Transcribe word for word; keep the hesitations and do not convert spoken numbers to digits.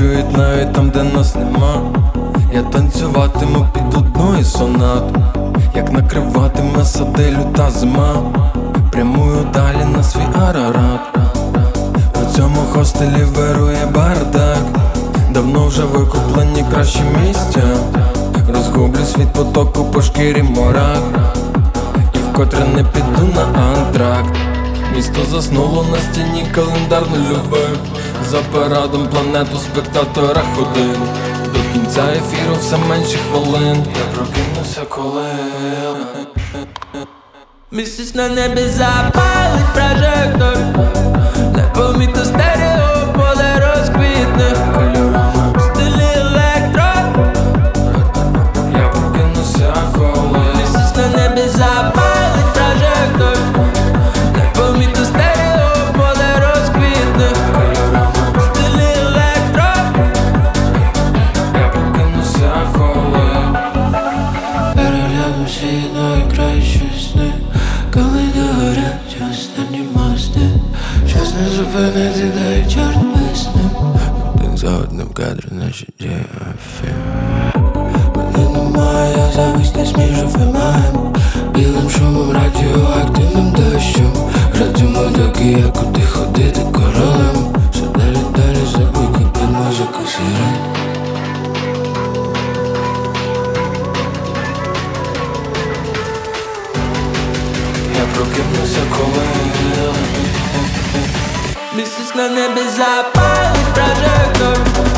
чують навіть там, де нас нема. Я танцюватиму під одну із сонат, як накриватиме сади люта зима. Прямую далі на свій Арарат. У цьому хостелі вирує бардак. Давно вже викуплені кращі місця. Розгублюсь від потоку по шкірі морах, і вкотре не піду на антракт. Місто заснуло на стіні календар нульових. За парадом планету спектатора ходин. До кінця ефіру все менше хвилин. Я прокинуся, коли місяць на небі запалить прожектор. Непомітно стерео поле розквітне кольорами в стилі електро. я прокинуся, коли Місяць на небі запалить прожектор. Непомітно стерео поле розквітне кольорами в стилі електро. я прокинуся, коли Перегляну всі найкращі сни, коли догорять останні мости. Щас не зупинити, дай чорт висне. Один за одним кадри наші діафільм. Мене немає, я зависне між ефемаєм. Білим шумом, радіоактивним дощем. Радимо такі, як куди ходити королем. Все далі, далі, забуйки під музику сирен. я прокинуся, коли Місяць на небі запалить прожектор.